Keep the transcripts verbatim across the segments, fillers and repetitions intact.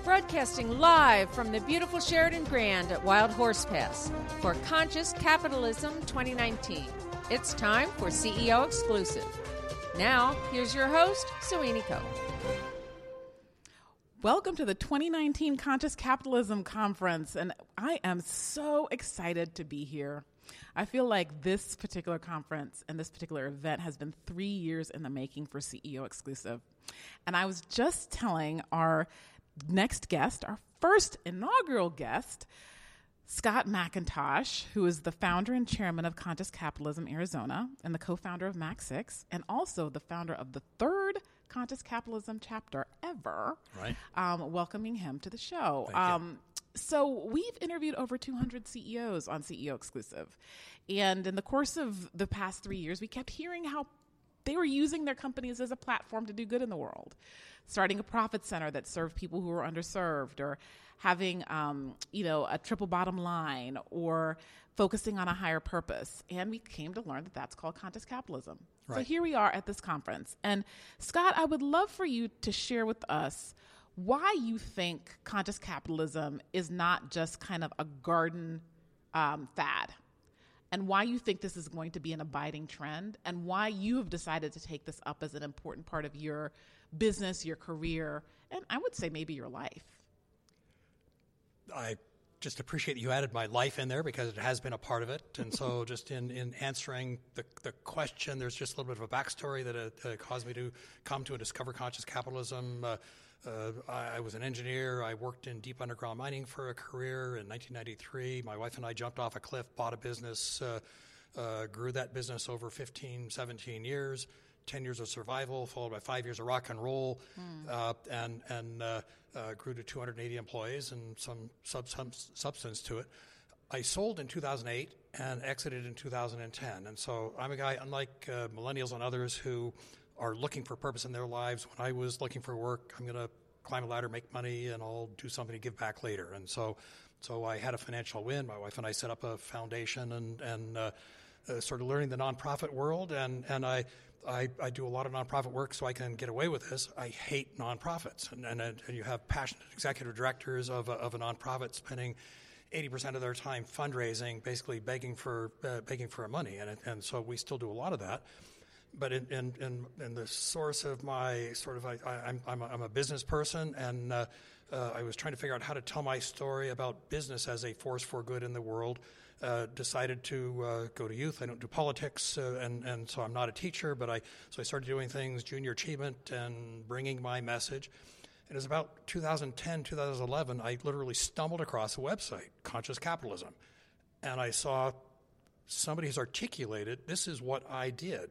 Broadcasting live from the beautiful Sheridan Grand at Wild Horse Pass for Conscious Capitalism twenty nineteen. It's time for C E O Exclusive. Now, here's your host, Soini Coe. Welcome to the twenty nineteen Conscious Capitalism Conference, and I am so excited to be here. I feel like this particular conference and this particular event has been three years in the making for C E O Exclusive. And I was just telling our next guest, our first inaugural guest, Scott McIntosh, who is the founder and chairman of Conscious Capitalism Arizona and the co-founder of Mac six, and also the founder of the third Conscious Capitalism chapter ever, right. um, welcoming him to the show. Thank Um, so we've interviewed over two hundred C E Os on C E O Exclusive. And in the course of the past three years, we kept hearing how they were using their companies as a platform to do good in the world, starting a profit center that served people who were underserved, or having, um, you know, a triple bottom line, or focusing on a higher purpose. And we came to learn that that's called conscious capitalism. Right. So here we are at this conference. And Scott, I would love for you to share with us why you think conscious capitalism is not just kind of a garden um, fad, and why you think this is going to be an abiding trend, and why you have decided to take this up as an important part of your business, your career, and I would say maybe your life. I just appreciate that you added my life in there because it has been a part of it. And so just in, in answering the, the question, there's just a little bit of a backstory that uh, uh, caused me to come to and discover conscious capitalism. Uh, uh, I, I was an engineer. I worked in deep underground mining for a career. In nineteen ninety-three, my wife and I jumped off a cliff, bought a business, uh, uh, grew that business over fifteen, seventeen years. ten years of survival, followed by five years of rock and roll, mm. uh, and, and uh, uh, grew to two hundred eighty employees and some sub- some substance to it. I sold in two thousand eight and exited in two thousand ten. And so I'm a guy, unlike uh, millennials and others who are looking for purpose in their lives. When I was looking for work, I'm going to climb a ladder, make money, and I'll do something to give back later. And so so I had a financial win. My wife and I set up a foundation and, and uh, uh, started learning the nonprofit world, and, and I I, I do a lot of nonprofit work so I can get away with this. I hate nonprofits. And, and, and you have passionate executive directors of a, of a nonprofit spending eighty percent of their time fundraising, basically begging for uh, begging for money. And, and so we still do a lot of that. But in, in, in, in the source of my sort of, I, I, I'm, I'm, a, I'm a business person, and uh, uh, I was trying to figure out how to tell my story about business as a force for good in the world. Uh, decided to uh, go to youth. I don't do politics, uh, and, and so I'm not a teacher, but I so I started doing things, junior achievement, and bringing my message. And it was about two thousand ten, two thousand eleven, I literally stumbled across a website, Conscious Capitalism, and I saw somebody who's articulated, this is what I did.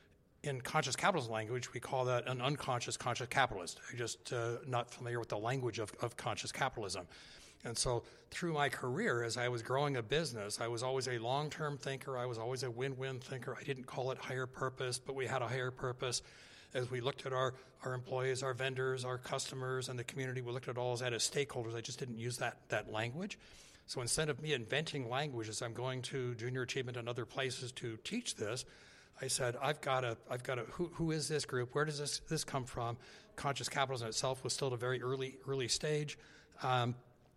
In conscious capitalism language, we call that an unconscious conscious capitalist. I'm just uh, not familiar with the language of, of conscious capitalism. And so through my career, as I was growing a business, I was always a long-term thinker. I was always a win-win thinker. I didn't call it higher purpose, but we had a higher purpose. As we looked at our, our employees, our vendors, our customers, and the community, we looked at all as as stakeholders. I just didn't use that, that language. So instead of me inventing language as I'm going to junior achievement and other places to teach this, I said, I've got to, I've got to, who, who is this group? Where does this, this come from? Conscious capitalism itself was still at a very early, early stage. Um,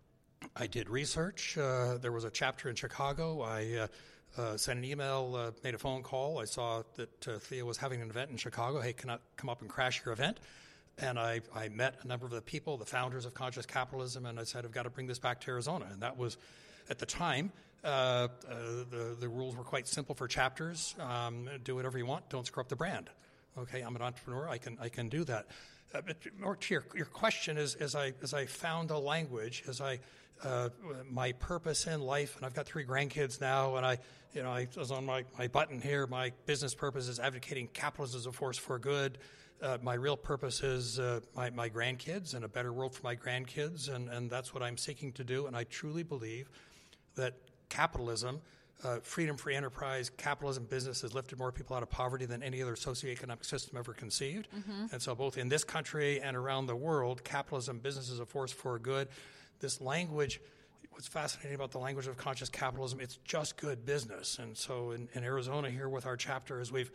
I did research. Uh, there was a chapter in Chicago. I uh, uh, sent an email, uh, made a phone call. I saw that uh, Theo was having an event in Chicago. Hey, can I come up and crash your event? And I, I met a number of the people, the founders of Conscious Capitalism, and I said, I've got to bring this back to Arizona. And that was, at the time, uh, uh, the, the rules were quite simple for chapters. Um, do whatever you want. Don't screw up the brand. Okay, I'm an entrepreneur. I can I can do that. Uh, but more to your, your question is, as I as I found a language, as I uh, my purpose in life, and I've got three grandkids now, and I you know I was on my, my button here. My business purpose is advocating capitalism as a force for good. Uh, my real purpose is uh, my, my grandkids and a better world for my grandkids, and, and that's what I'm seeking to do. And I truly believe that capitalism, uh, freedom, free enterprise, capitalism business has lifted more people out of poverty than any other socioeconomic system ever conceived. Mm-hmm. And so both in this country and around the world, capitalism, business is a force for good. This language, what's fascinating about the language of conscious capitalism, it's just good business. And so in, in Arizona here with our chapter, as we've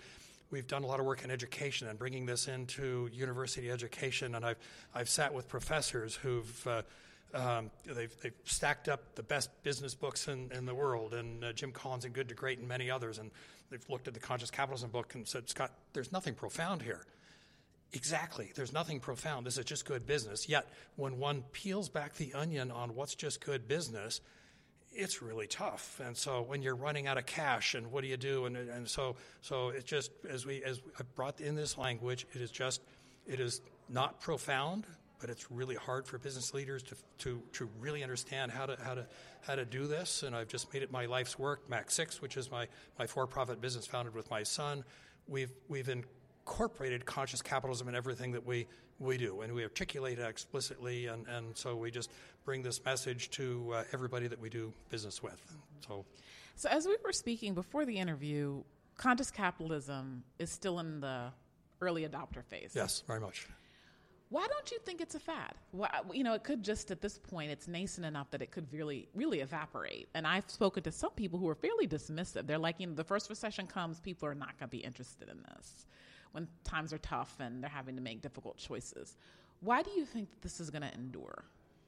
we've done a lot of work in education and bringing this into university education. And I've I've sat with professors who've uh, um, they've they've stacked up the best business books in, in the world, and uh, Jim Collins and Good to Great and many others, and they've looked at the Conscious Capitalism book and said, Scott, there's nothing profound here. Exactly. There's nothing profound. This is just good business. Yet, when one peels back the onion on what's just good business, it's really tough. And so when you're running out of cash, and what do you do? And and so so it just, as we as I brought in this language, it is just, it is not profound, but it's really hard for business leaders to to to really understand how to how to how to do this. And I've just made it my life's work. Max Six, which is my my for-profit business founded with my son, we've we've in incorporated conscious capitalism in everything that we, we do, and we articulate it explicitly, and, and so we just bring this message to uh, everybody that we do business with. So, so as we were speaking before the interview, conscious capitalism is still in the early adopter phase. Yes, very much. Why don't you think it's a fad? Why, you know, it could just, at this point, it's nascent enough that it could really, really evaporate. And I've spoken to some people who are fairly dismissive. They're like, you know, the first recession comes, people are not going to be interested in this when times are tough and they're having to make difficult choices. Why do you think that this is going to endure?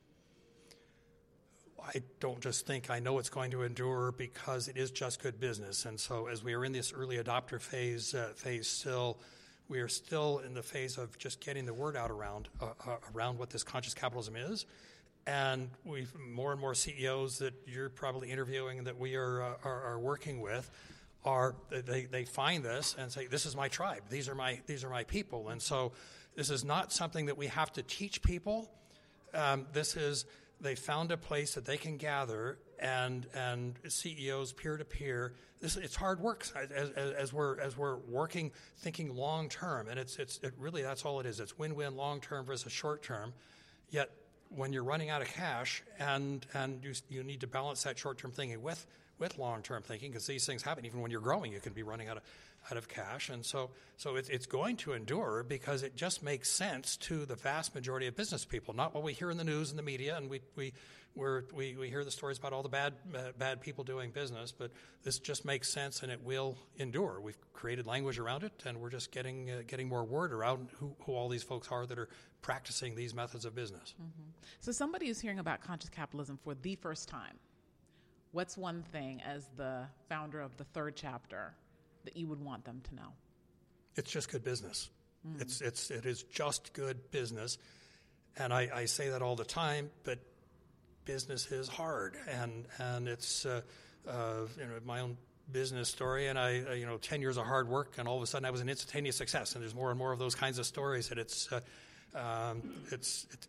I don't just think, I know it's going to endure because it is just good business. And so as we are in this early adopter phase, uh, phase still, we are still in the phase of just getting the word out around uh, uh, around what this conscious capitalism is. And we've more and more C E Os that you're probably interviewing and that we are, uh, are, are working with are they, they find this and say, this is my tribe. These are my these are my people. And so this is not something that we have to teach people. Um, this is, they found a place that they can gather, and and C E Os peer to peer. This it's hard work as, as, as we're as we're working, thinking long term, and it's it's it really that's all it is. It's win-win long term versus short term. Yet when you're running out of cash, and and you you need to balance that short term thinking with with long term thinking, because these things happen. Even when you're growing, you can be running out of out of cash, and so so it, it's going to endure because it just makes sense to the vast majority of business people. Not what we hear in the news and the media, and we we we're, we we hear the stories about all the bad uh, bad people doing business, but this just makes sense, and it will endure. We've created language around it, and we're just getting uh, getting more word around who, who all these folks are that are practicing these methods of business. Mm-hmm. So somebody is hearing about conscious capitalism for the first time. What's one thing, as the founder of the third chapter, that you would want them to know? It's just good business. Mm. It's it's it is just good business, and I, I say that all the time. But business is hard, and and it's uh, uh, you know my own business story, and I uh, you know ten years of hard work, and all of a sudden I was an instantaneous success. And there's more and more of those kinds of stories. And it's uh, um, it's, it's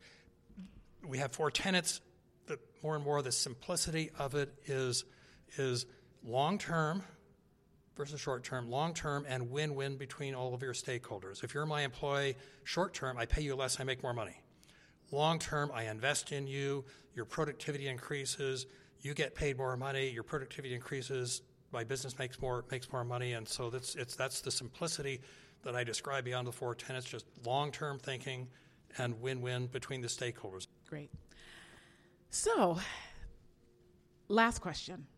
we have four tenets. The more and more the simplicity of it is is long term versus short term, long term, and win-win between all of your stakeholders. If you're my employee, short term, I pay you less, I make more money. Long term, I invest in you, your productivity increases, you get paid more money, your productivity increases, my business makes more makes more money, and so that's it's that's the simplicity that I describe beyond the four tenets, just long term thinking and win-win between the stakeholders. Great. So, last question.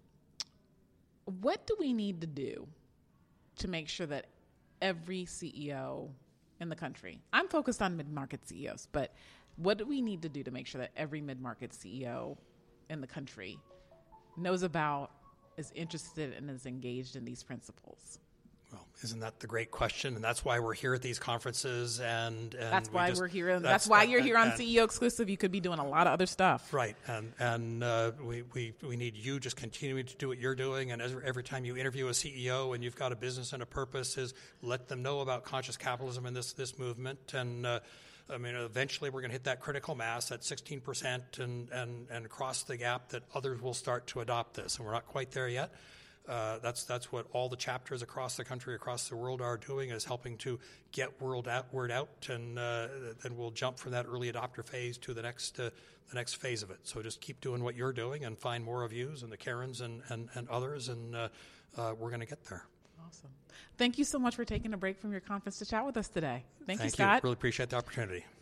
What do we need to do to make sure that every C E O in the country, I'm focused on mid-market C E Os, but what do we need to do to make sure that every mid-market C E O in the country knows about, is interested, and is engaged in these principles? Well, isn't that the great question? And that's why we're here at these conferences. And, and that's why we just, we're here. That's, that's why you're and, here on and, C E O Exclusive. You could be doing a lot of other stuff. Right. And and uh, we, we, we need you just continuing to do what you're doing. And every, every time you interview a C E O and you've got a business and a purpose, is let them know about conscious capitalism and this, this movement. And uh, I mean, eventually we're going to hit that critical mass at sixteen percent and, and, and cross the gap that others will start to adopt this. And we're not quite there yet. Uh, that's that's what all the chapters across the country, across the world are doing, is helping to get word out, word out, and uh, then we'll jump from that early adopter phase to the next uh, the next phase of it. So just keep doing what you're doing and find more of yous and the Karens and, and, and others, and uh, uh, we're going to get there. Awesome. Thank you so much for taking a break from your conference to chat with us today. Thank, Thank you, Scott. You. Really appreciate the opportunity.